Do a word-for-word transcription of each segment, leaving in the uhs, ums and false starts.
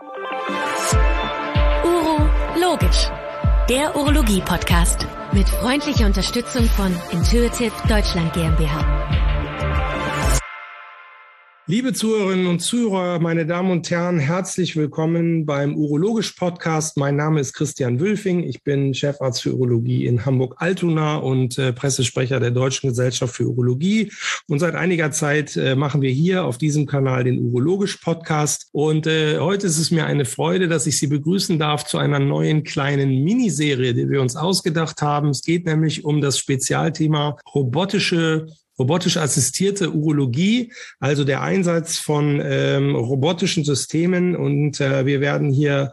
Urologisch, der Urologie-Podcast mit freundlicher Unterstützung von Intuitive Deutschland GmbH. Liebe Zuhörerinnen und Zuhörer, meine Damen und Herren, herzlich willkommen beim Urologisch-Podcast. Mein Name ist Christian Wülfing. Ich bin Chefarzt für Urologie in Hamburg-Altona und äh, Pressesprecher der Deutschen Gesellschaft für Urologie. Und seit einiger Zeit äh, machen wir hier auf diesem Kanal den Urologisch-Podcast. Und äh, heute ist es mir eine Freude, dass ich Sie begrüßen darf zu einer neuen kleinen Miniserie, die wir uns ausgedacht haben. Es geht nämlich um das Spezialthema robotische Robotisch assistierte Urologie, also der Einsatz von ähm, robotischen Systemen. Und äh, wir werden hier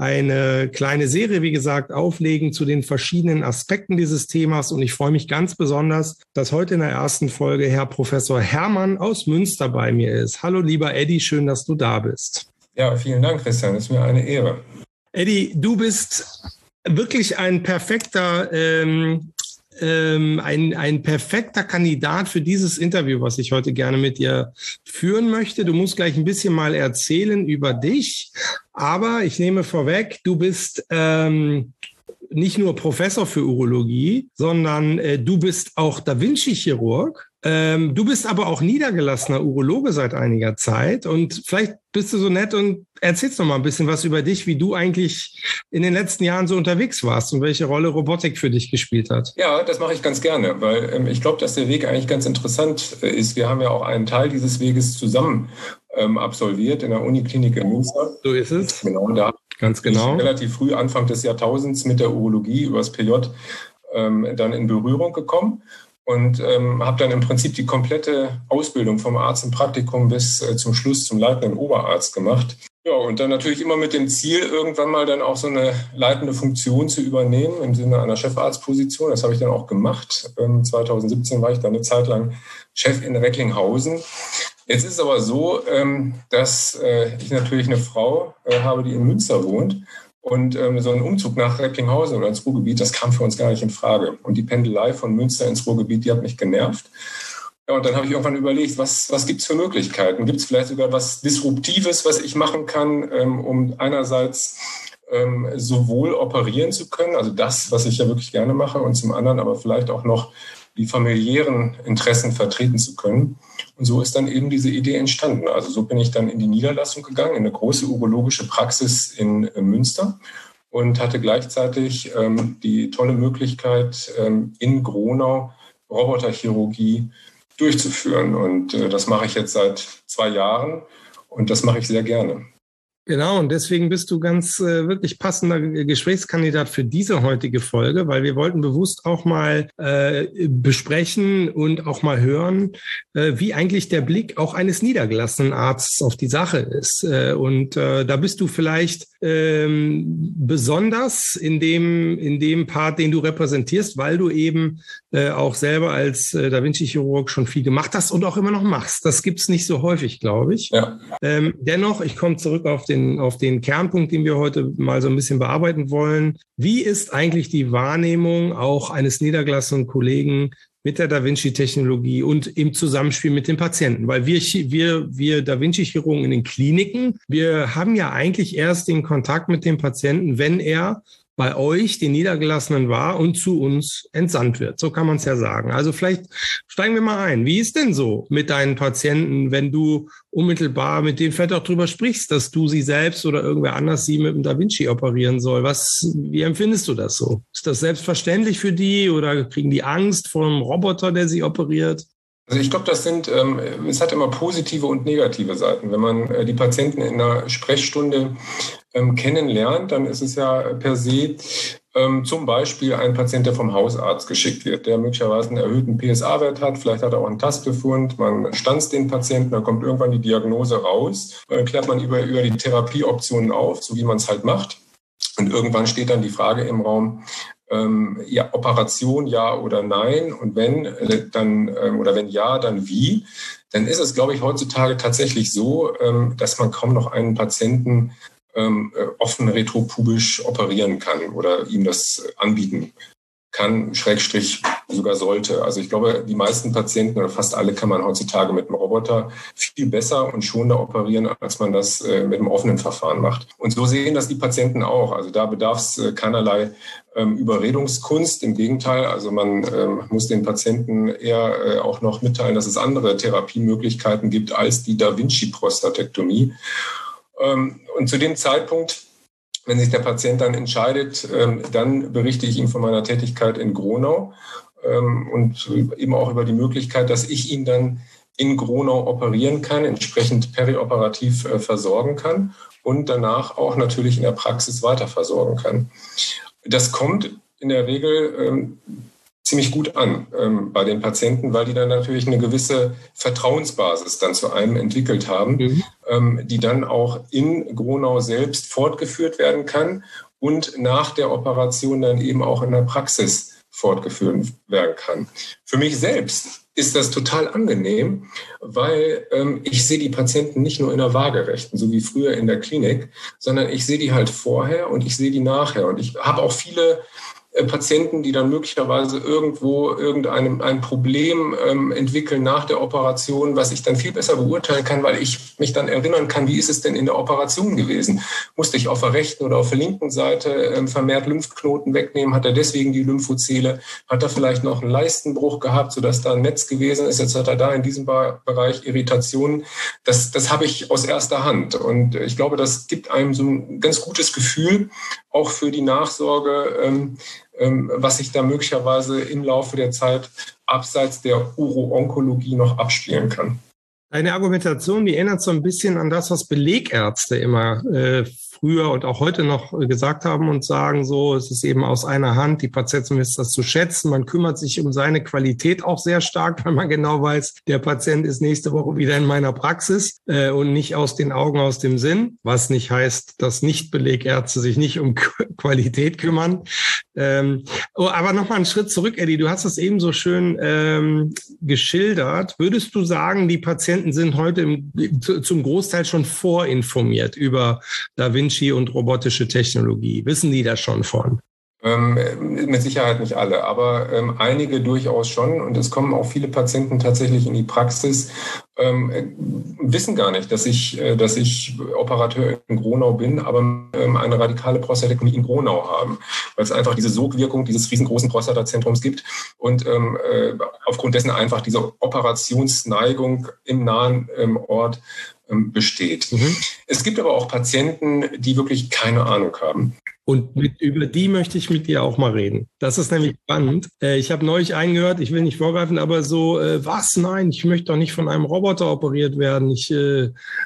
eine kleine Serie, wie gesagt, auflegen zu den verschiedenen Aspekten dieses Themas. Und ich freue mich ganz besonders, dass heute in der ersten Folge Herr Professor Herrmann aus Münster bei mir ist. Hallo, lieber Eddie, schön, dass du da bist. Ja, vielen Dank, Christian. Das ist mir eine Ehre. Eddie, du bist wirklich ein perfekter ähm, Ähm, ein, ein perfekter Kandidat für dieses Interview, was ich heute gerne mit dir führen möchte. Du musst gleich ein bisschen mal erzählen über dich, aber ich nehme vorweg, du bist ähm, nicht nur Professor für Urologie, sondern äh, du bist auch Da Vinci-Chirurg. Ähm, du bist aber auch niedergelassener Urologe seit einiger Zeit und vielleicht bist du so nett und erzählst noch mal ein bisschen was über dich, wie du eigentlich in den letzten Jahren so unterwegs warst und welche Rolle Robotik für dich gespielt hat. Ja, das mache ich ganz gerne, weil ähm, ich glaube, dass der Weg eigentlich ganz interessant äh, ist. Wir haben ja auch einen Teil dieses Weges zusammen ähm, absolviert in der Uniklinik in Münster. So ist es. Genau, da ganz genau. Ich relativ früh, Anfang des Jahrtausends, mit der Urologie übers P J ähm, dann in Berührung gekommen. Und ähm, habe dann im Prinzip die komplette Ausbildung vom Arzt im Praktikum bis äh, zum Schluss zum leitenden Oberarzt gemacht. Ja, und dann natürlich immer mit dem Ziel, irgendwann mal dann auch so eine leitende Funktion zu übernehmen im Sinne einer Chefarztposition. Das habe ich dann auch gemacht. Ähm, zweitausendsiebzehn war ich dann eine Zeit lang Chef in Recklinghausen. Jetzt ist es aber so, ähm, dass äh, ich natürlich eine Frau äh, habe, die in Münster wohnt. Und ähm, so ein Umzug nach Recklinghausen oder ins Ruhrgebiet, das kam für uns gar nicht in Frage. Und die Pendelei von Münster ins Ruhrgebiet, die hat mich genervt. Ja, und dann habe ich irgendwann überlegt, was, was gibt es für Möglichkeiten? Gibt es vielleicht sogar was Disruptives, was ich machen kann, ähm, um einerseits ähm, sowohl operieren zu können, also das, was ich ja wirklich gerne mache, und zum anderen aber vielleicht auch noch die familiären Interessen vertreten zu können. Und so ist dann eben diese Idee entstanden. Also so bin ich dann in die Niederlassung gegangen, in eine große urologische Praxis in äh, Münster und hatte gleichzeitig ähm, die tolle Möglichkeit, ähm, in Gronau Roboterchirurgie durchzuführen. Und äh, das mache ich jetzt seit zwei Jahren und das mache ich sehr gerne. Genau, und deswegen bist du ganz äh, wirklich passender Gesprächskandidat für diese heutige Folge, weil wir wollten bewusst auch mal äh, besprechen und auch mal hören, äh, wie eigentlich der Blick auch eines niedergelassenen Arztes auf die Sache ist. Äh, und äh, da bist du vielleicht ähm, besonders in dem, in dem Part, den du repräsentierst, weil du eben äh, auch selber als äh, Da Vinci-Chirurg schon viel gemacht hast und auch immer noch machst. Das gibt's nicht so häufig, glaube ich. Ja. Ähm, dennoch, ich komme zurück auf den auf den Kernpunkt, den wir heute mal so ein bisschen bearbeiten wollen. Wie ist eigentlich die Wahrnehmung auch eines niedergelassenen Kollegen mit der Da Vinci-Technologie und im Zusammenspiel mit den Patienten? Weil wir, wir, wir Da Vinci-Chirurgen in den Kliniken, wir haben ja eigentlich erst den Kontakt mit dem Patienten, wenn er bei euch, den Niedergelassenen, war und zu uns entsandt wird. So kann man es ja sagen. Also vielleicht steigen wir mal ein. Wie ist denn so mit deinen Patienten, wenn du unmittelbar mit denen vielleicht auch drüber sprichst, dass du sie selbst oder irgendwer anders sie mit dem Da Vinci operieren soll? Was, wie empfindest du das so? Ist das selbstverständlich für die oder kriegen die Angst vor einem Roboter, der sie operiert? Also ich glaube, das sind, ähm, es hat immer positive und negative Seiten. Wenn man äh, die Patienten in einer Sprechstunde ähm, kennenlernt, dann ist es ja per se ähm, zum Beispiel ein Patient, der vom Hausarzt geschickt wird, der möglicherweise einen erhöhten P S A-Wert hat, vielleicht hat er auch einen Tastbefund, man stanzt den Patienten, dann kommt irgendwann die Diagnose raus, dann klärt man über, über die Therapieoptionen auf, so wie man es halt macht. Und irgendwann steht dann die Frage im Raum, ähm, ja, Operation ja oder nein, und wenn, äh, dann, ähm, oder wenn ja, dann wie, dann ist es, glaube ich, heutzutage tatsächlich so, ähm, dass man kaum noch einen Patienten ähm, offen retropubisch operieren kann oder ihm das anbieten kann, Schrägstrich sogar sollte. Also ich glaube, die meisten Patienten oder fast alle kann man heutzutage mit einem Roboter viel besser und schonender operieren, als man das äh, mit einem offenen Verfahren macht. Und so sehen das die Patienten auch. Also da bedarf es äh, keinerlei ähm, Überredungskunst. Im Gegenteil, also man ähm, muss den Patienten eher äh, auch noch mitteilen, dass es andere Therapiemöglichkeiten gibt als die Da Vinci-Prostatektomie. Ähm, und zu dem Zeitpunkt, wenn sich der Patient dann entscheidet, ähm, dann berichte ich ihm von meiner Tätigkeit in Gronau ähm, und eben auch über die Möglichkeit, dass ich ihn dann in Gronau operieren kann, entsprechend perioperativ äh, versorgen kann und danach auch natürlich in der Praxis weiter versorgen kann. Das kommt in der Regel ähm, ziemlich gut an ähm, bei den Patienten, weil die dann natürlich eine gewisse Vertrauensbasis dann zu einem entwickelt haben, mhm. ähm, die dann auch in Gronau selbst fortgeführt werden kann und nach der Operation dann eben auch in der Praxis fortgeführt werden kann. Für mich selbst ist das total angenehm, weil ähm, ich sehe die Patienten nicht nur in der Waagerechten, so wie früher in der Klinik, sondern ich sehe die halt vorher und ich sehe die nachher. Und ich habe auch viele Patienten, die dann möglicherweise irgendwo irgendein ein Problem ähm, entwickeln nach der Operation, was ich dann viel besser beurteilen kann, weil ich mich dann erinnern kann, wie ist es denn in der Operation gewesen? Musste ich auf der rechten oder auf der linken Seite ähm, vermehrt Lymphknoten wegnehmen? Hat er deswegen die Lymphozele? Hat er vielleicht noch einen Leistenbruch gehabt, sodass da ein Netz gewesen ist? Jetzt hat er da in diesem Bereich Irritationen. Das, das habe ich aus erster Hand. Und ich glaube, das gibt einem so ein ganz gutes Gefühl, auch für die Nachsorge, ähm, ähm, was sich da möglicherweise im Laufe der Zeit abseits der Uro-Onkologie noch abspielen kann. Eine Argumentation, die erinnert so ein bisschen an das, was Belegärzte immer äh, früher und auch heute noch gesagt haben und sagen so, es ist eben aus einer Hand, die Patienten wissen das zu schätzen, man kümmert sich um seine Qualität auch sehr stark, weil man genau weiß, der Patient ist nächste Woche wieder in meiner Praxis äh, und nicht aus den Augen, aus dem Sinn, was nicht heißt, dass Nicht-Belegärzte sich nicht um Qualität kümmern. Ähm, oh, aber nochmal einen Schritt zurück, Eddie, du hast das eben so schön ähm, geschildert. Würdest du sagen, die Patienten sind heute im, zum Großteil schon vorinformiert über Da Vinci und robotische Technologie? Wissen die da schon von? Ähm, mit Sicherheit nicht alle, aber ähm, einige durchaus schon. Und es kommen auch viele Patienten tatsächlich in die Praxis, ähm, wissen gar nicht, dass ich, äh, dass ich Operateur in Gronau bin, aber ähm, eine radikale Prostatektomie in Gronau haben, weil es einfach diese Sogwirkung dieses riesengroßen Prostatazentrums gibt und ähm, äh, aufgrund dessen einfach diese Operationsneigung im nahen ähm, Ort ähm, besteht. Mhm. Es gibt aber auch Patienten, die wirklich keine Ahnung haben. Und mit, über die möchte ich mit dir auch mal reden. Das ist nämlich spannend. Äh, ich habe neulich eingehört, ich will nicht vorgreifen, aber so, äh, was? Nein, ich möchte doch nicht von einem Roboter operiert werden. Ich, äh,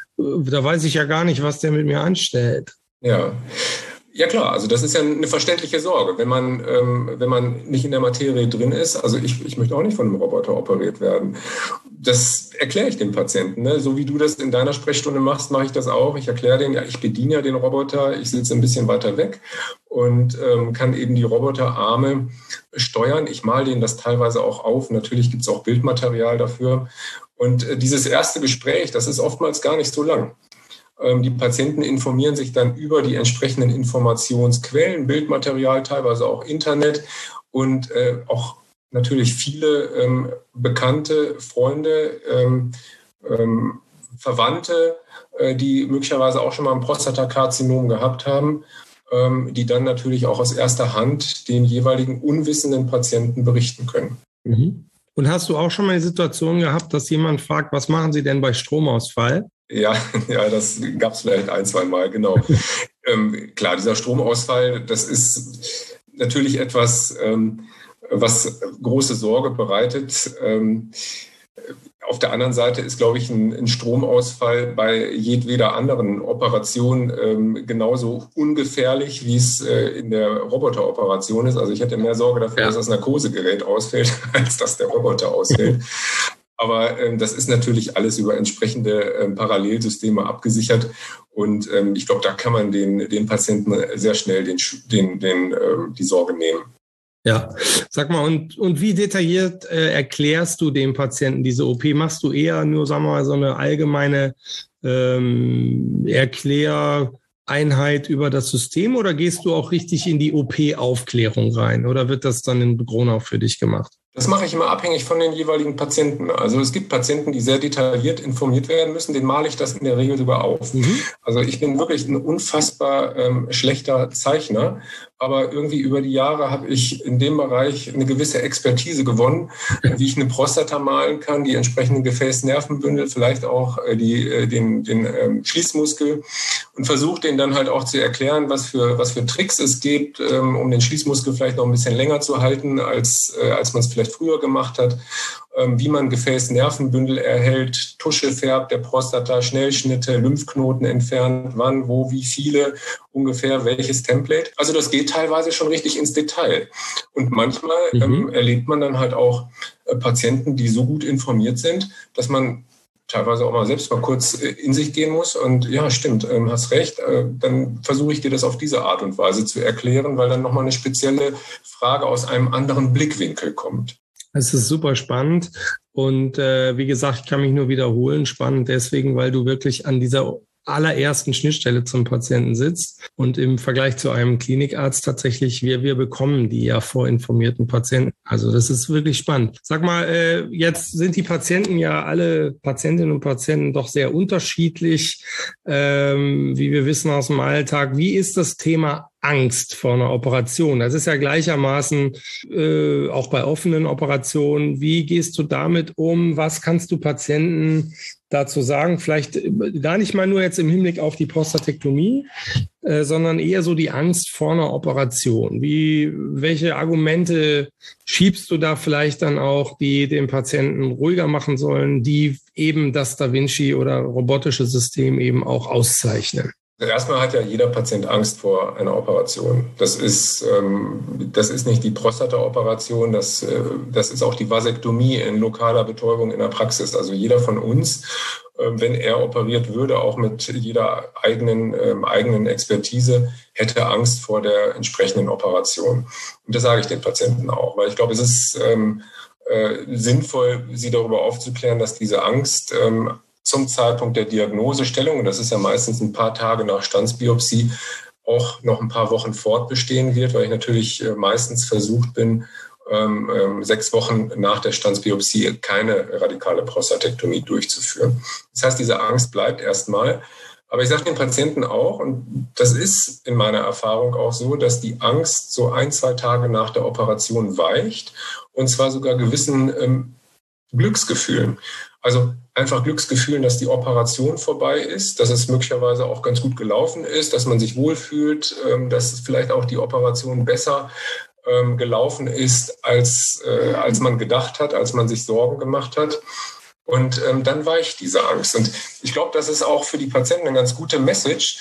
da weiß ich ja gar nicht, was der mit mir anstellt. Ja. Ja klar, also das ist ja eine verständliche Sorge, wenn man, ähm, wenn man nicht in der Materie drin ist. Also ich, ich möchte auch nicht von einem Roboter operiert werden. Das erkläre ich dem Patienten. Ne? So wie du das in deiner Sprechstunde machst, mache ich das auch. Ich erkläre denen, ja, ich bediene ja den Roboter, ich sitze ein bisschen weiter weg und ähm, kann eben die Roboterarme steuern. Ich male denen das teilweise auch auf. Natürlich gibt es auch Bildmaterial dafür. Und äh, dieses erste Gespräch, das ist oftmals gar nicht so lang. Die Patienten informieren sich dann über die entsprechenden Informationsquellen, Bildmaterial, teilweise auch Internet und äh, auch natürlich viele ähm, Bekannte, Freunde, ähm, ähm, Verwandte, äh, die möglicherweise auch schon mal ein Prostatakarzinom gehabt haben, ähm, die dann natürlich auch aus erster Hand den jeweiligen unwissenden Patienten berichten können. Mhm. Und hast du auch schon mal die Situation gehabt, dass jemand fragt, was machen Sie denn bei Stromausfall? Ja, ja, das gab es vielleicht ein, zwei Mal, genau. ähm, klar, dieser Stromausfall, das ist natürlich etwas, ähm, was große Sorge bereitet. Ähm, auf der anderen Seite ist, glaube ich, ein, ein Stromausfall bei jedweder anderen Operation ähm, genauso ungefährlich, wie es äh, in der Roboteroperation ist. Also ich hätte mehr Sorge dafür, ja. dass das Narkosegerät ausfällt, als dass der Roboter ausfällt. Aber ähm, das ist natürlich alles über entsprechende ähm, Parallelsysteme abgesichert. Und ähm, ich glaube, da kann man den, den Patienten sehr schnell den, den, den, ähm, die Sorge nehmen. Ja, sag mal, und, und wie detailliert äh, erklärst du dem Patienten diese O P? Machst du eher nur, sagen wir mal, so eine allgemeine ähm, Erklär, Einheit über das System oder gehst du auch richtig in die O P-Aufklärung rein oder wird das dann in Gronau für dich gemacht? Das mache ich immer abhängig von den jeweiligen Patienten. Also es gibt Patienten, die sehr detailliert informiert werden müssen, denen male ich das in der Regel sogar auf. Mhm. Also ich bin wirklich ein unfassbar ähm, schlechter Zeichner, aber irgendwie über die Jahre habe ich in dem Bereich eine gewisse Expertise gewonnen, wie ich eine Prostata malen kann, die entsprechenden Gefäßnervenbündel, vielleicht auch äh, die, äh, den, den ähm, Schließmuskel und versuche denen dann halt auch zu erklären, was für, was für Tricks es gibt, ähm, um den Schließmuskel vielleicht noch ein bisschen länger zu halten, als, äh, als man es vielleicht früher gemacht hat, ähm, wie man Gefäßnervenbündel erhält, Tusche färbt der Prostata, Schnellschnitte, Lymphknoten entfernt, wann, wo, wie viele, ungefähr welches Template. Also das geht teilweise schon richtig ins Detail. Und manchmal mhm. ähm, erlebt man dann halt auch äh, Patienten, die so gut informiert sind, dass man teilweise auch mal selbst mal kurz äh, in sich gehen muss und ja, stimmt, ähm, hast recht, äh, dann versuche ich dir das auf diese Art und Weise zu erklären, weil dann nochmal eine spezielle Frage aus einem anderen Blickwinkel kommt. Es ist super spannend und äh, wie gesagt, ich kann mich nur wiederholen, spannend deswegen, weil du wirklich an dieser allerersten Schnittstelle zum Patienten sitzt und im Vergleich zu einem Klinikarzt tatsächlich, wir, wir bekommen die ja vorinformierten Patienten. Also das ist wirklich spannend. Sag mal, äh, jetzt sind die Patienten ja alle Patientinnen und Patienten doch sehr unterschiedlich, ähm, wie wir wissen aus dem Alltag. Wie ist das Thema Angst vor einer Operation? Das ist ja gleichermaßen äh, auch bei offenen Operationen. Wie gehst du damit um? Was kannst du Patienten dazu sagen? Vielleicht gar nicht mal nur jetzt im Hinblick auf die Prostatektomie, äh, sondern eher so die Angst vor einer Operation. Wie, welche Argumente schiebst du da vielleicht dann auch, die den Patienten ruhiger machen sollen, die eben das Da Vinci oder robotische System eben auch auszeichnen? Also erstmal hat ja jeder Patient Angst vor einer Operation. Das ist, ähm, das ist nicht die Prostata-Operation, das, äh, das ist auch die Vasektomie in lokaler Betäubung in der Praxis. Also jeder von uns, äh, wenn er operiert würde, auch mit jeder eigenen, ähm, eigenen Expertise, hätte Angst vor der entsprechenden Operation. Und das sage ich den Patienten auch, weil ich glaube, es ist ähm, äh, sinnvoll, sie darüber aufzuklären, dass diese Angst ähm, zum Zeitpunkt der Diagnosestellung, und das ist ja meistens ein paar Tage nach Standsbiopsie, auch noch ein paar Wochen fortbestehen wird, weil ich natürlich meistens versucht bin, ähm, ähm, sechs Wochen nach der Standsbiopsie keine radikale Prostatektomie durchzuführen. Das heißt, diese Angst bleibt erstmal. Aber ich sage den Patienten auch, und das ist in meiner Erfahrung auch so, dass die Angst so ein, zwei Tage nach der Operation weicht, und zwar sogar gewissen ähm, Glücksgefühlen. Also einfach Glücksgefühlen, dass die Operation vorbei ist, dass es möglicherweise auch ganz gut gelaufen ist, dass man sich wohlfühlt, dass vielleicht auch die Operation besser gelaufen ist, als, als man gedacht hat, als man sich Sorgen gemacht hat. Und dann weicht diese Angst. Und ich glaube, das ist auch für die Patienten eine ganz gute Message,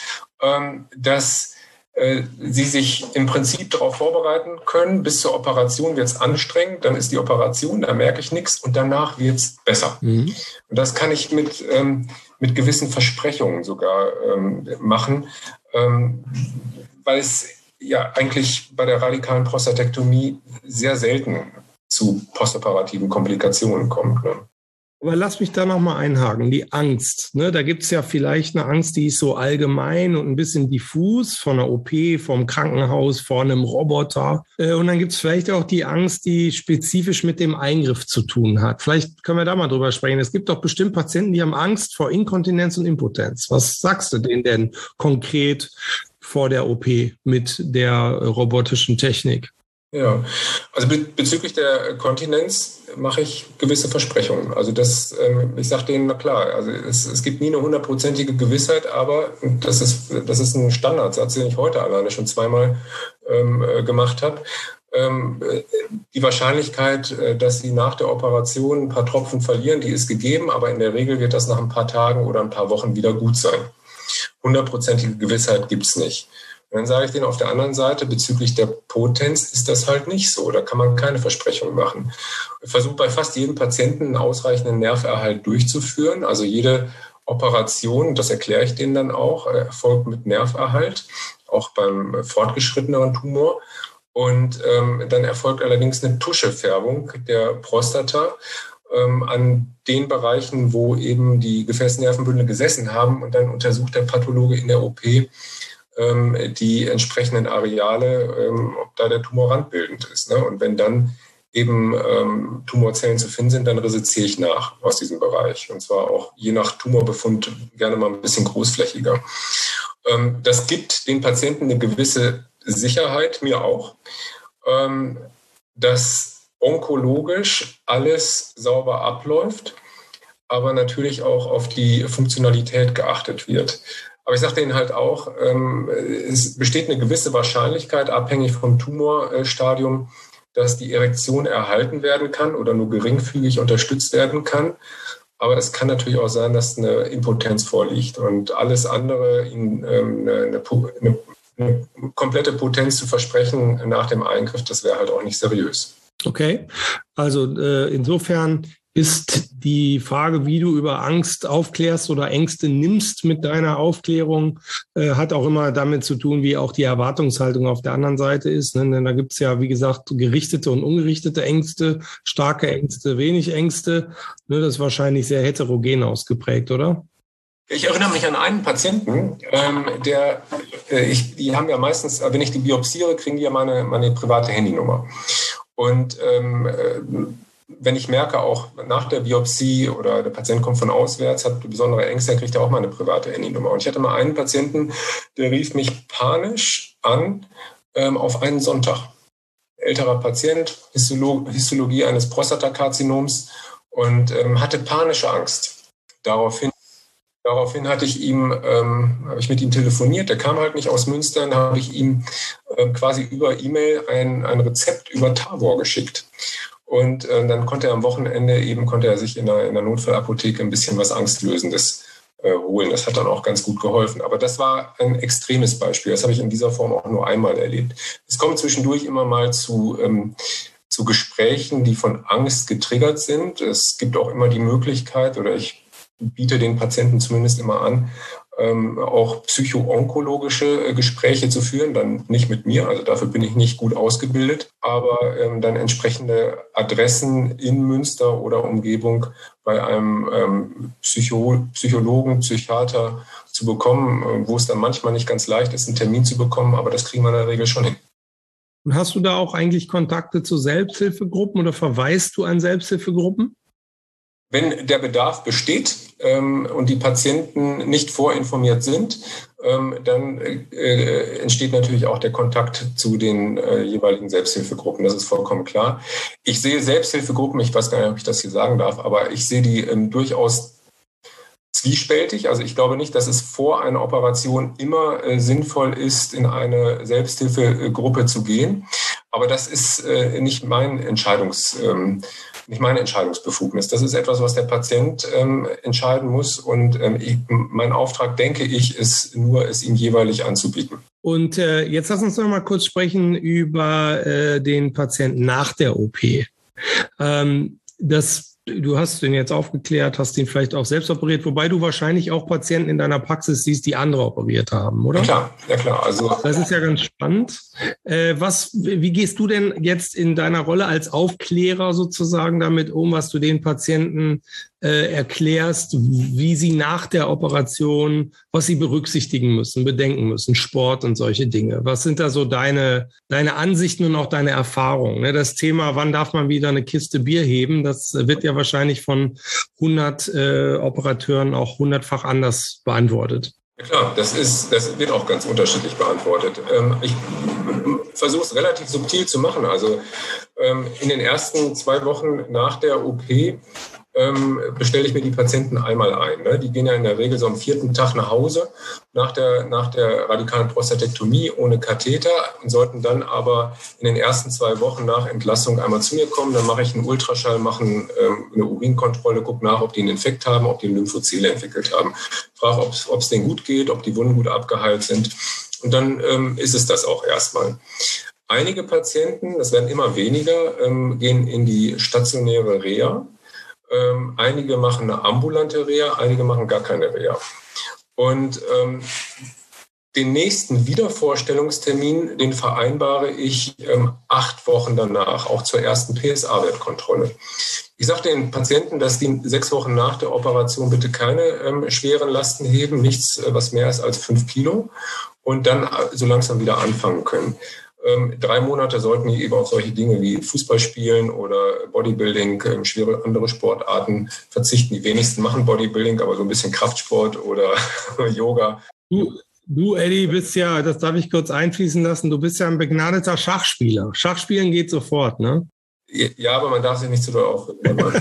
dass sie sich im Prinzip darauf vorbereiten können. Bis zur Operation wird es anstrengend, dann ist die Operation, da merke ich nichts und danach wird es besser. Mhm. Und das kann ich mit, ähm, mit gewissen Versprechungen sogar ähm, machen, ähm, weil es ja eigentlich bei der radikalen Prostatektomie sehr selten zu postoperativen Komplikationen kommt. Ne? Aber lass mich da nochmal einhaken, die Angst. Ne? Da gibt es ja vielleicht eine Angst, die ist so allgemein und ein bisschen diffus, von einer O P, vom Krankenhaus, vor einem Roboter. Und dann gibt es vielleicht auch die Angst, die spezifisch mit dem Eingriff zu tun hat. Vielleicht können wir da mal drüber sprechen. Es gibt doch bestimmt Patienten, die haben Angst vor Inkontinenz und Impotenz. Was sagst du denen denn konkret vor der O P mit der robotischen Technik? Ja, also be- bezüglich der Kontinenz mache ich gewisse Versprechungen. Also das, ähm, ich sage denen, na klar, also es, es gibt nie eine hundertprozentige Gewissheit, aber das ist, das ist ein Standardsatz, den ich heute alleine schon zweimal ähm, gemacht habe. Ähm, die Wahrscheinlichkeit, dass sie nach der Operation ein paar Tropfen verlieren, die ist gegeben, aber in der Regel wird das nach ein paar Tagen oder ein paar Wochen wieder gut sein. Hundertprozentige Gewissheit gibt es nicht. Und dann sage ich denen auf der anderen Seite, bezüglich der Potenz ist das halt nicht so. Da kann man keine Versprechungen machen. Ich versuche bei fast jedem Patienten einen ausreichenden Nerverhalt durchzuführen. Also jede Operation, das erkläre ich denen dann auch, erfolgt mit Nerverhalt, auch beim fortgeschritteneren Tumor. Und ähm, dann erfolgt allerdings eine Tuschefärbung der Prostata ähm, an den Bereichen, wo eben die Gefäßnervenbündel gesessen haben. Und dann untersucht der Pathologe in der O P, ähm, die entsprechenden Areale, ähm, ob da der Tumor randbildend ist. Ne? Und wenn dann eben ähm, Tumorzellen zu finden sind, dann resiziere ich nach aus diesem Bereich. Und zwar auch je nach Tumorbefund gerne mal ein bisschen großflächiger. Ähm, das gibt den Patienten eine gewisse Sicherheit, mir auch, ähm, dass onkologisch alles sauber abläuft, aber natürlich auch auf die Funktionalität geachtet wird. Aber ich sage denen halt auch, ähm, es besteht eine gewisse Wahrscheinlichkeit, abhängig vom Tumorstadium, dass die Erektion erhalten werden kann oder nur geringfügig unterstützt werden kann. Aber es kann natürlich auch sein, dass eine Impotenz vorliegt und alles andere, ihnen ähm, eine, eine, eine komplette Potenz zu versprechen nach dem Eingriff, das wäre halt auch nicht seriös. Okay, also äh, insofern ist die Frage, wie du über Angst aufklärst oder Ängste nimmst mit deiner Aufklärung, äh, hat auch immer damit zu tun, wie auch die Erwartungshaltung auf der anderen Seite ist. Ne? Denn da gibt es ja, wie gesagt, gerichtete und ungerichtete Ängste, starke Ängste, wenig Ängste. Ne? Das ist wahrscheinlich sehr heterogen ausgeprägt, oder? Ich erinnere mich an einen Patienten, ähm, der, äh, ich, die haben ja meistens, wenn ich die biopsiere, kriegen die ja meine, meine private Handynummer. Und ähm, wenn ich merke, auch nach der Biopsie oder der Patient kommt von auswärts, hat besondere Ängste, dann kriegt er auch meine private Handynummer. Und ich hatte mal einen Patienten, der rief mich panisch an ähm, auf einen Sonntag. Älterer Patient, Histolo- Histologie eines Prostatakarzinoms und ähm, hatte panische Angst. Daraufhin Daraufhin hatte ich ihm, ähm, habe ich mit ihm telefoniert. Der kam halt nicht aus Münster. Dann habe ich ihm äh, quasi über E-Mail ein, ein Rezept über Tavor geschickt. Und äh, dann konnte er am Wochenende eben, konnte er sich in der, in der Notfallapotheke ein bisschen was Angstlösendes äh, holen. Das hat dann auch ganz gut geholfen. Aber das war ein extremes Beispiel. Das habe ich in dieser Form auch nur einmal erlebt. Es kommt zwischendurch immer mal zu, ähm, zu Gesprächen, die von Angst getriggert sind. Es gibt auch immer die Möglichkeit, oder ich biete den Patienten zumindest immer an, ähm, auch psycho-onkologische äh, Gespräche zu führen, dann nicht mit mir, also dafür bin ich nicht gut ausgebildet, aber ähm, dann entsprechende Adressen in Münster oder Umgebung bei einem ähm, Psycho- Psychologen, Psychiater zu bekommen, äh, wo es dann manchmal nicht ganz leicht ist, einen Termin zu bekommen, aber das kriegen wir in der Regel schon hin. Und hast du da auch eigentlich Kontakte zu Selbsthilfegruppen oder verweist du an Selbsthilfegruppen? Wenn der Bedarf besteht ähm, und die Patienten nicht vorinformiert sind, ähm, dann äh, entsteht natürlich auch der Kontakt zu den äh, jeweiligen Selbsthilfegruppen. Das ist vollkommen klar. Ich sehe Selbsthilfegruppen, ich weiß gar nicht, ob ich das hier sagen darf, aber ich sehe die ähm, durchaus zwiespältig. Also ich glaube nicht, dass es vor einer Operation immer äh, sinnvoll ist, in eine Selbsthilfegruppe zu gehen. Aber das ist äh, nicht mein Entscheidungs, ähm, nicht meine Entscheidungsbefugnis. Das ist etwas, was der Patient ähm, entscheiden muss. Und ähm, ich, mein Auftrag, denke ich, ist nur, es ihm jeweilig anzubieten. Und äh, jetzt lass uns noch mal kurz sprechen über äh, den Patienten nach der O P. Ähm, das Du hast den jetzt aufgeklärt, hast ihn vielleicht auch selbst operiert, wobei du wahrscheinlich auch Patienten in deiner Praxis siehst, die andere operiert haben, oder? Ja klar, ja klar. Also das ist ja ganz spannend. Äh, was, wie gehst du denn jetzt in deiner Rolle als Aufklärer sozusagen damit um, was du den Patienten äh, erklärst, wie sie nach der Operation, was sie berücksichtigen müssen, bedenken müssen, Sport und solche Dinge? Was sind da so deine, deine Ansichten und auch deine Erfahrungen? Ne? Das Thema, wann darf man wieder eine Kiste Bier heben, das wird ja wahrscheinlich von hundert äh, Operateuren auch hundertfach anders beantwortet. Ja klar, das ist, das wird auch ganz unterschiedlich beantwortet. Ähm, ich versuche es relativ subtil zu machen. Also ähm, in den ersten zwei Wochen nach der O P ähm, bestelle ich mir die Patienten einmal ein. Ne? Die gehen ja in der Regel so am vierten Tag nach Hause nach der, nach der radikalen Prostatektomie ohne Katheter und sollten dann aber in den ersten zwei Wochen nach Entlassung einmal zu mir kommen. Dann mache ich einen Ultraschall, mache ähm, eine Urinkontrolle, gucke nach, ob die einen Infekt haben, ob die Lymphozele entwickelt haben. Frage, ob es denen gut geht, ob die Wunden gut abgeheilt sind. Und dann ähm, ist es das auch erstmal. Einige Patienten, das werden immer weniger, ähm, gehen in die stationäre Reha. Ähm, einige machen eine ambulante Reha, einige machen gar keine Reha. Und ähm, den nächsten Wiedervorstellungstermin, den vereinbare ich ähm, acht Wochen danach, auch zur ersten P S A-Wertkontrolle. Ich sage den Patienten, dass die sechs Wochen nach der Operation bitte keine ähm, schweren Lasten heben, nichts, was mehr ist als fünf Kilo. und dann so langsam wieder anfangen können. Ähm, drei Monate sollten die eben auf solche Dinge wie Fußball spielen oder Bodybuilding, ähm, schwere andere Sportarten verzichten. Die wenigsten machen Bodybuilding, aber so ein bisschen Kraftsport oder Yoga. Du, du, Eddie, bist ja, das darf ich kurz einfließen lassen, du bist ja ein begnadeter Schachspieler. Schachspielen geht sofort, ne? Ja, aber man darf sich nicht zu doll aufregen.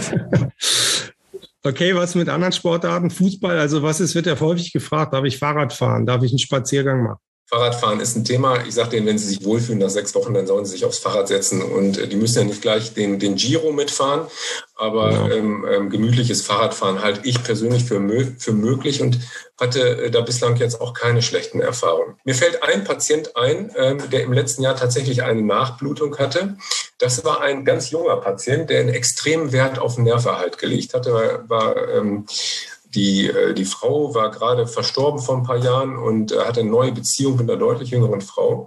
Okay, was mit anderen Sportarten? Fußball, also was ist, wird ja häufig gefragt, darf ich Fahrrad fahren, darf ich einen Spaziergang machen? Fahrradfahren ist ein Thema. Ich sage denen, wenn sie sich wohlfühlen nach sechs Wochen, dann sollen sie sich aufs Fahrrad setzen. Und äh, die müssen ja nicht gleich den, den Giro mitfahren. Aber genau. ähm, ähm, gemütliches Fahrradfahren halte ich persönlich für, mö- für möglich und hatte äh, da bislang jetzt auch keine schlechten Erfahrungen. Mir fällt ein Patient ein, ähm, der im letzten Jahr tatsächlich eine Nachblutung hatte. Das war ein ganz junger Patient, der einen extremen Wert auf den Nerverhalt gelegt hatte. War, war ähm, Die, die Frau war gerade verstorben vor ein paar Jahren und hatte eine neue Beziehung mit einer deutlich jüngeren Frau.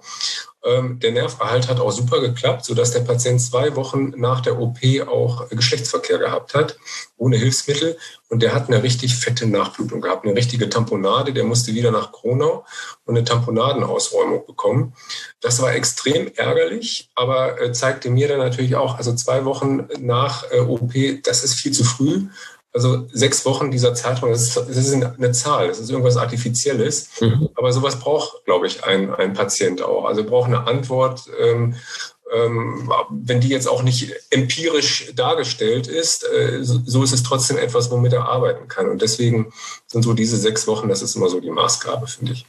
Der Nerverhalt hat auch super geklappt, sodass der Patient zwei Wochen nach der O P auch Geschlechtsverkehr gehabt hat, ohne Hilfsmittel. Und der hat eine richtig fette Nachblutung gehabt, eine richtige Tamponade. Der musste wieder nach Kronau und eine Tamponadenausräumung bekommen. Das war extrem ärgerlich, aber zeigte mir dann natürlich auch, also zwei Wochen nach O P, das ist viel zu früh. Also sechs Wochen dieser Zeitraum, das ist, das ist eine Zahl, das ist irgendwas Artifizielles. Mhm. Aber sowas braucht, glaube ich, ein, ein Patient auch. Also braucht eine Antwort, ähm, ähm, wenn die jetzt auch nicht empirisch dargestellt ist, äh, so, so ist es trotzdem etwas, womit er arbeiten kann. Und deswegen sind so diese sechs Wochen, das ist immer so die Maßgabe, finde ich.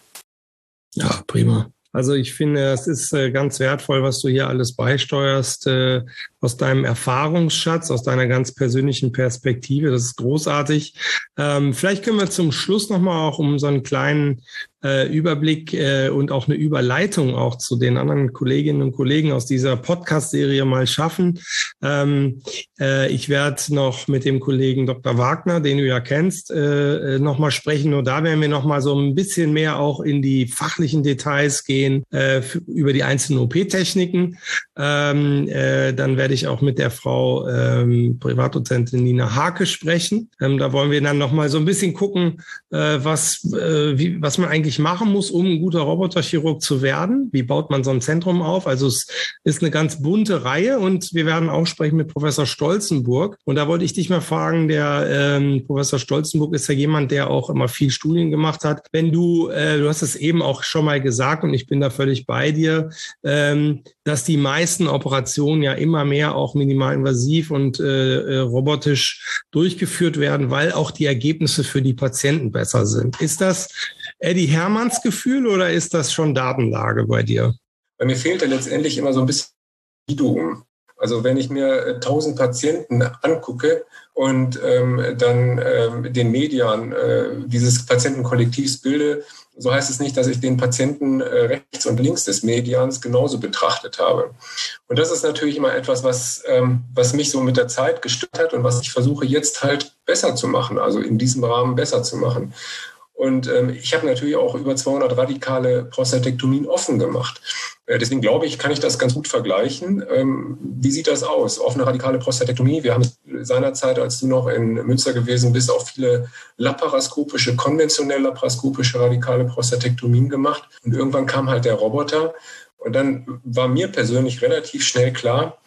Ja, prima. Also ich finde, es ist ganz wertvoll, was du hier alles beisteuerst, äh, aus deinem Erfahrungsschatz, aus deiner ganz persönlichen Perspektive. Das ist großartig. Ähm, vielleicht können wir zum Schluss nochmal auch um so einen kleinen äh, Überblick äh, und auch eine Überleitung auch zu den anderen Kolleginnen und Kollegen aus dieser Podcast-Serie mal schaffen. Ähm, äh, ich werde noch mit dem Kollegen Doktor Wagner, den du ja kennst, äh, nochmal sprechen. Nur da werden wir nochmal so ein bisschen mehr auch in die fachlichen Details gehen, äh, über die einzelnen O P-Techniken. Ähm, äh, dann werde ich auch mit der Frau ähm, Privatdozentin Nina Hake sprechen. Ähm, da wollen wir dann nochmal so ein bisschen gucken, äh, was, äh, wie, was man eigentlich machen muss, um ein guter Roboterchirurg zu werden. Wie baut man so ein Zentrum auf? Also es ist eine ganz bunte Reihe und wir werden auch sprechen mit Professor Stolzenburg. Und da wollte ich dich mal fragen, der ähm, Professor Stolzenburg ist ja jemand, der auch immer viel Studien gemacht hat. Wenn du, äh, du hast es eben auch schon mal gesagt und ich bin da völlig bei dir, ähm, dass die meisten Operationen ja immer mehr auch minimalinvasiv und äh, robotisch durchgeführt werden, weil auch die Ergebnisse für die Patienten besser sind. Ist das Eddie Hermanns Gefühl oder ist das schon Datenlage bei dir? Bei mir fehlte letztendlich immer so ein bisschen Individuum. Also wenn ich mir tausend Patienten angucke und ähm, dann ähm, den Median äh, dieses Patientenkollektivs bilde, so heißt es nicht, dass ich den Patienten äh, rechts und links des Medians genauso betrachtet habe. Und das ist natürlich immer etwas, was, ähm, was mich so mit der Zeit gestört hat und was ich versuche jetzt halt besser zu machen, also in diesem Rahmen besser zu machen. Und ähm, ich habe natürlich auch über zweihundert radikale Prostatektomien offen gemacht. Äh, deswegen glaube ich, kann ich das ganz gut vergleichen. Ähm, wie sieht das aus? Offene radikale Prostatektomie. Wir haben seinerzeit, als du noch in Münster gewesen bist, auch viele laparoskopische, konventionell laparoskopische radikale Prostatektomien gemacht. Und irgendwann kam halt der Roboter. Und dann war mir persönlich relativ schnell klar,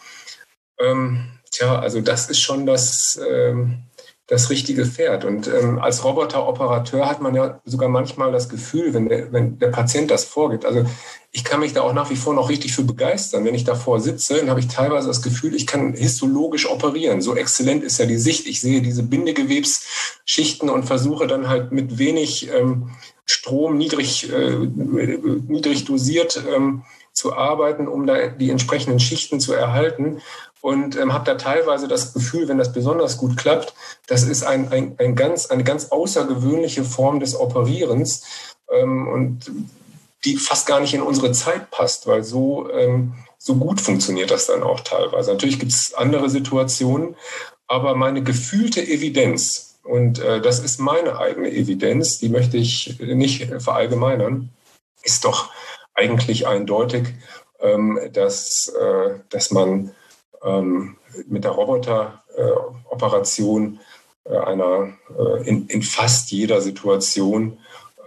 ähm, tja, also das ist schon das... Ähm, das richtige Pferd. Und ähm, als Roboteroperateur hat man ja sogar manchmal das Gefühl, wenn der, wenn der Patient das vorgibt, also ich kann mich da auch nach wie vor noch richtig für begeistern. Wenn ich davor sitze, dann habe ich teilweise das Gefühl, ich kann histologisch operieren. So exzellent ist ja die Sicht. Ich sehe diese Bindegewebsschichten und versuche dann halt mit wenig ähm, Strom, niedrig, äh, niedrig dosiert ähm, zu arbeiten, um da die entsprechenden Schichten zu erhalten. Und ähm, habe da teilweise das Gefühl, wenn das besonders gut klappt, das ist ein, ein, ein ganz, eine ganz außergewöhnliche Form des Operierens ähm, und die fast gar nicht in unsere Zeit passt, weil so, ähm, so gut funktioniert das dann auch teilweise. Natürlich gibt es andere Situationen, aber meine gefühlte Evidenz, und äh, das ist meine eigene Evidenz, die möchte ich nicht verallgemeinern, ist doch eigentlich eindeutig, ähm, dass, äh, dass man Ähm, mit der Roboteroperation äh, einer äh, in, in fast jeder Situation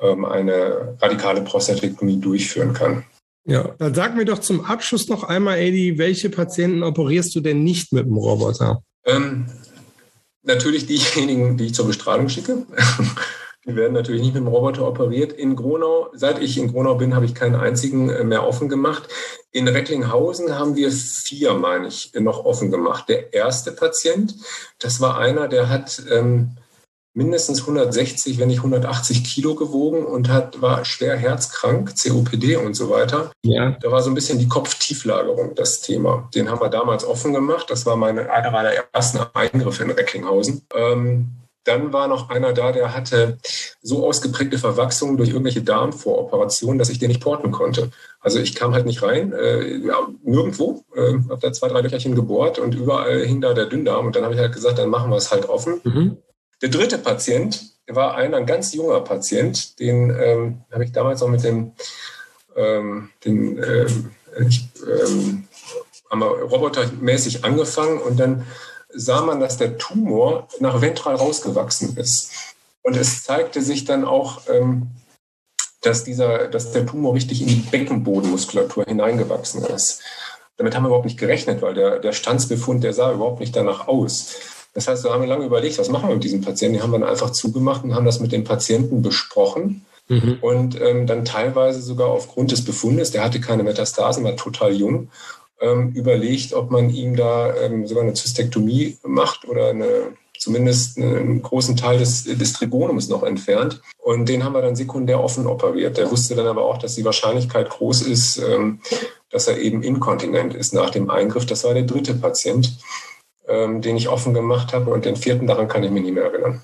ähm, eine radikale Prostatektomie durchführen kann. Ja, dann sag mir doch zum Abschluss noch einmal, Eddie, welche Patienten operierst du denn nicht mit dem Roboter? Ähm, natürlich diejenigen, die ich zur Bestrahlung schicke. Die werden natürlich nicht mit dem Roboter operiert. In Gronau, seit ich in Gronau bin, habe ich keinen einzigen mehr offen gemacht. In Recklinghausen haben wir vier, meine ich, noch offen gemacht. Der erste Patient, das war einer, der hat ähm, mindestens hundertsechzig, wenn nicht hundertachtzig Kilo gewogen und hat, war schwer herzkrank, C O P D und so weiter. Ja. Da war so ein bisschen die Kopftieflagerung das Thema. Den haben wir damals offen gemacht. Das war meine, einer meiner ersten Eingriffe in Recklinghausen. Ähm, Dann war noch einer da, der hatte so ausgeprägte Verwachsungen durch irgendwelche Darmvoroperationen, dass ich den nicht porten konnte. Also ich kam halt nicht rein, äh, ja, nirgendwo, äh, habe da zwei, drei Löcherchen gebohrt und überall hing da der Dünndarm. Und dann habe ich halt gesagt, dann machen wir es halt offen. Mhm. Der dritte Patient war einer, ein ganz junger Patient, den ähm, habe ich damals noch mit dem, ähm, den, ähm, ich, ähm, haben wir robotermäßig angefangen und dann sah man, dass der Tumor nach ventral rausgewachsen ist. Und es zeigte sich dann auch, ähm, dass, dieser, dass der Tumor richtig in die Beckenbodenmuskulatur hineingewachsen ist. Damit haben wir überhaupt nicht gerechnet, weil der, der Stanzbefund, der sah überhaupt nicht danach aus. Das heißt, da haben wir lange überlegt, was machen wir mit diesem Patienten? Die haben wir dann einfach zugemacht und haben das mit dem Patienten besprochen. Mhm. Und ähm, dann teilweise sogar aufgrund des Befundes, der hatte keine Metastasen, war total jung, überlegt, ob man ihm da ähm, sogar eine Zystektomie macht oder eine, zumindest einen großen Teil des, des Trigonums noch entfernt. Und den haben wir dann sekundär offen operiert. Der wusste dann aber auch, dass die Wahrscheinlichkeit groß ist, ähm, dass er eben inkontinent ist nach dem Eingriff. Das war der dritte Patient, ähm, den ich offen gemacht habe. Und den vierten, daran kann ich mich nicht mehr erinnern.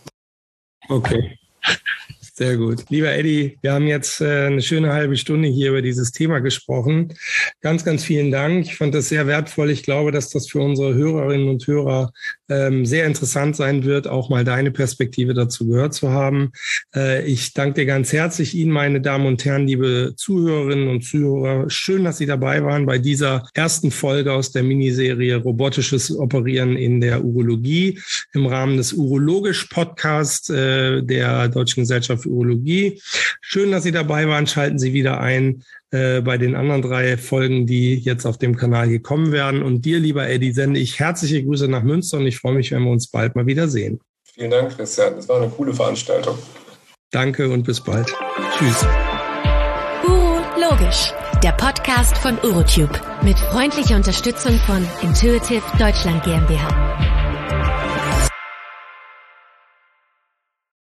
Okay. Sehr gut. Lieber Eddie, wir haben jetzt äh, eine schöne halbe Stunde hier über dieses Thema gesprochen. Ganz, ganz vielen Dank. Ich fand das sehr wertvoll. Ich glaube, dass das für unsere Hörerinnen und Hörer ähm, sehr interessant sein wird, auch mal deine Perspektive dazu gehört zu haben. Äh, ich danke dir ganz herzlich, Ihnen, meine Damen und Herren, liebe Zuhörerinnen und Zuhörer. Schön, dass Sie dabei waren bei dieser ersten Folge aus der Miniserie Robotisches Operieren in der Urologie im Rahmen des Urologisch-Podcasts äh, der Deutschen Gesellschaft für Urologie. Schön, dass Sie dabei waren. Schalten Sie wieder ein äh, bei den anderen drei Folgen, die jetzt auf dem Kanal hier kommen werden. Und dir, lieber Eddie, sende ich herzliche Grüße nach Münster und ich freue mich, wenn wir uns bald mal wieder sehen. Vielen Dank, Christian. Das war eine coole Veranstaltung. Danke und bis bald. Tschüss. Urologisch, der Podcast von Urotube mit freundlicher Unterstützung von Intuitive Deutschland GmbH.